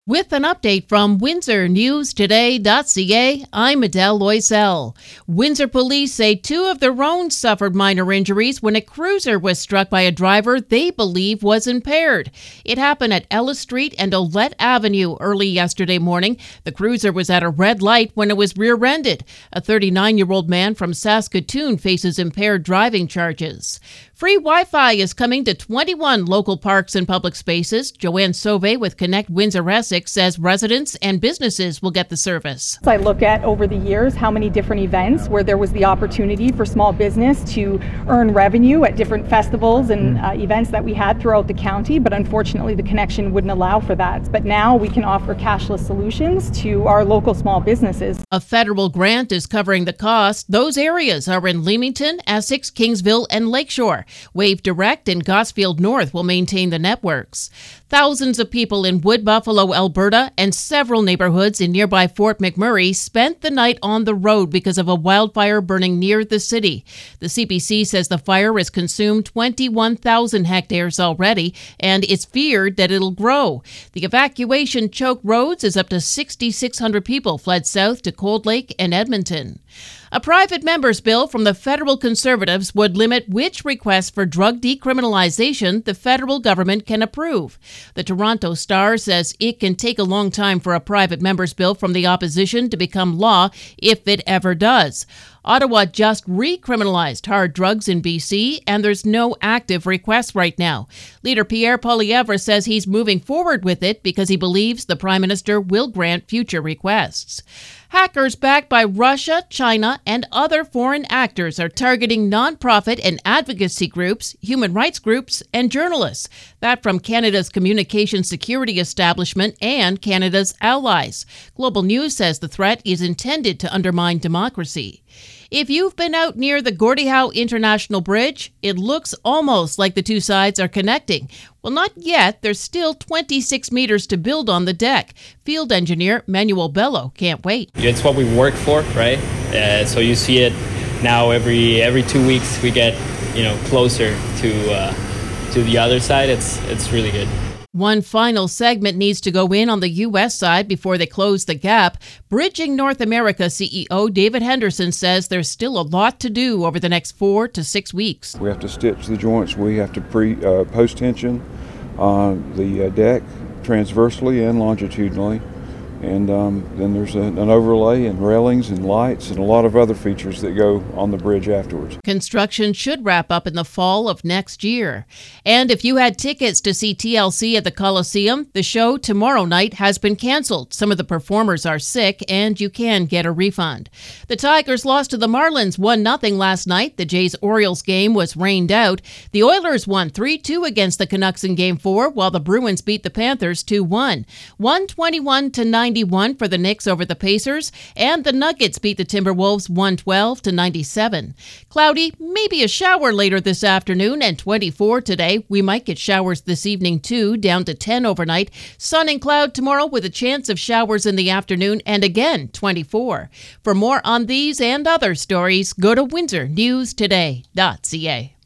With an update from WindsorNewsToday.ca, I'm Adele Loisel. Windsor police say two of their own suffered minor injuries when a cruiser was struck by a driver they believe was impaired. It happened at Ellis Street and Olette Avenue early yesterday morning. The cruiser was at a red light when it was rear-ended. A 39-year-old man from Saskatoon faces impaired driving charges. Free Wi-Fi is coming to 21 local parks and public spaces. Joanne Sauvé with Connect Windsor Essex says residents and businesses will get the service. I look at over the years how many different events where there was the opportunity for small business to earn revenue at different festivals and events that we had throughout the county, but unfortunately the connection wouldn't allow for that. But now we can offer cashless solutions to our local small businesses. A federal grant is covering the cost. Those areas are in Leamington, Essex, Kingsville, and Lakeshore. Wave Direct and Gosfield North will maintain the networks. Thousands of people in Wood Buffalo, Alberta, and several neighborhoods in nearby Fort McMurray spent the night on the road because of a wildfire burning near the city. The CBC says the fire has consumed 21,000 hectares already, and it's feared that it'll grow. The evacuation choked roads as up to 6,600 people fled south to Cold Lake and Edmonton. A private member's bill from the federal Conservatives would limit which requests for drug decriminalization the federal government can approve. The Toronto Star says it can take a long time for a private member's bill from the opposition to become law, if it ever does. Ottawa just recriminalized hard drugs in BC, and there's no active request right now. Leader Pierre Poilievre says he's moving forward with it because he believes the Prime Minister will grant future requests. Hackers backed by Russia, China, and other foreign actors are targeting nonprofit and advocacy groups, human rights groups, and journalists. That from Canada's Communication Security Establishment and Canada's allies. Global News says the threat is intended to undermine democracy. If you've been out near the Gordie Howe International Bridge, it looks almost like the two sides are connecting. Well, not yet. There's still 26 meters to build on the deck. Field engineer Manuel Bello can't wait. It's what we work for, right? So you see it now every 2 weeks we get closer to the other side. It's really good. One final segment needs to go in on the U.S. side before they close the gap. Bridging North America CEO David Henderson says there's still a lot to do over the next 4 to 6 weeks. We have to stitch the joints. We have to post tension on the deck transversely and longitudinally. And then there's an overlay and railings and lights and a lot of other features that go on the bridge afterwards. Construction should wrap up in the fall of next year. And if you had tickets to see TLC at the Coliseum, the show tomorrow night has been canceled. Some of the performers are sick and you can get a refund. The Tigers lost to the Marlins 1-0 last night. The Jays-Orioles game was rained out. The Oilers won 3-2 against the Canucks in Game 4, while the Bruins beat the Panthers 2-1. 121-90 for the Knicks over the Pacers, and the Nuggets beat the Timberwolves 112-97. Cloudy, maybe a shower later this afternoon, and 24 today. We might get showers this evening too, down to 10 overnight. Sun and cloud tomorrow with a chance of showers in the afternoon, and again 24. For more on these and other stories, go to WindsorNewsToday.ca.